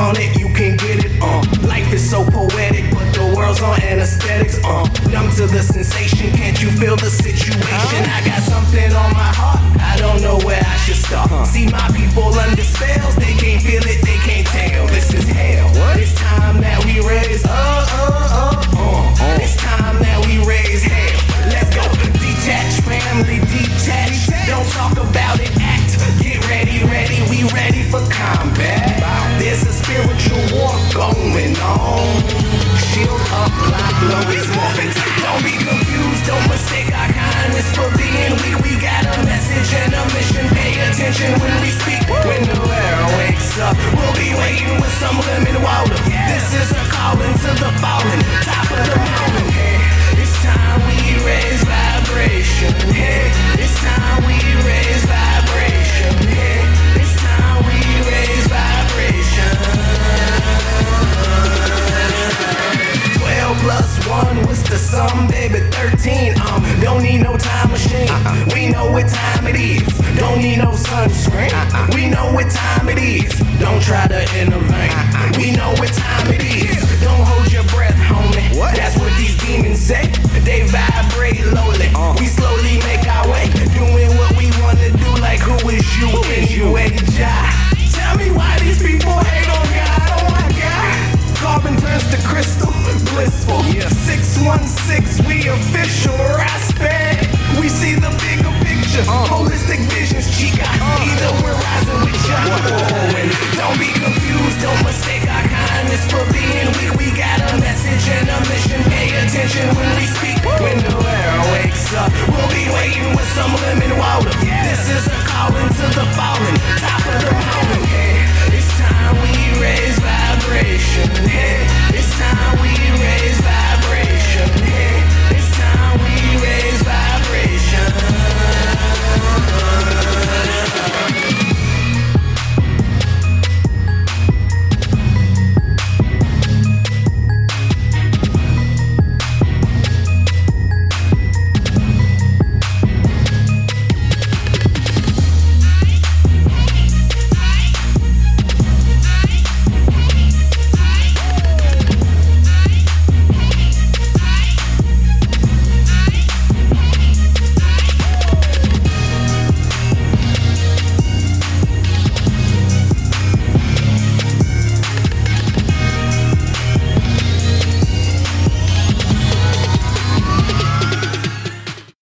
on it, you can get it. Life is so poetic, but the world's on anesthetics. Numb to the sensation, can't you feel the situation? I got something on my heart, I don't know where I should start. See my people under spells, they can't feel it, they can't tell. This is hell. It's time that we raise It's time that we raise hell. Let's go. Detach, family, detach. Don't talk about it, act. Get ready, we ready for combat. There's a spiritual war going on. Shield up, lock, low, it's morphing. Don't be confused, don't mistake our kindness for being weak. We got a message and a mission. Pay attention when we speak. When the world wakes up, we'll be waiting with some lemon water. This is a calling to the fallen, top of the mountain. Hey, it's time we raise vibration. Hey, it's time we raise vibration. Hey, it's time we raise vibration. 12 plus 1, what's the sum, baby? 13. Don't need no time machine. We know what time it is. Don't need no sunscreen. We know what time it is. Don't try to intervene. We know what time it is. Don't hold your breath, homie. That's what these demons say. They vibrate lowly. We slowly make our way, doing what we wanna do. Like who is you? And you ain't Jah. Tell me why these people hate on God. Oh my God. Carbon turns to crystal, blissful. 616, we official. Respect. We see the bigger picture. Holistic visions, chica. Either we're rising with ya or we're